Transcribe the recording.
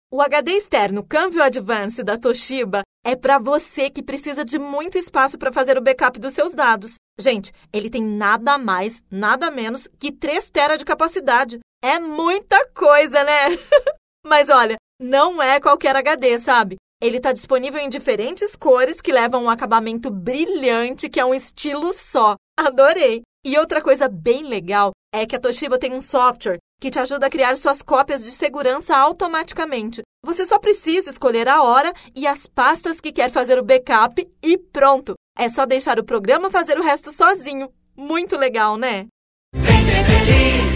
O HD externo Canvio Advance da Toshiba é para você que precisa de muito espaço para fazer o backup dos seus dados. Gente, ele tem nada mais, nada menos que 3 TB de capacidade. É muita coisa, né? Mas olha, não é qualquer HD, sabe? Ele está disponível em diferentes cores que levam um acabamento brilhante, que é um estilo só. Adorei! E outra coisa bem legal é que a Toshiba tem um software que te ajuda a criar suas cópias de segurança automaticamente. Você só precisa escolher a hora e as pastas que quer fazer o backup e pronto! É só deixar o programa fazer o resto sozinho. Muito legal, né? Vem ser feliz!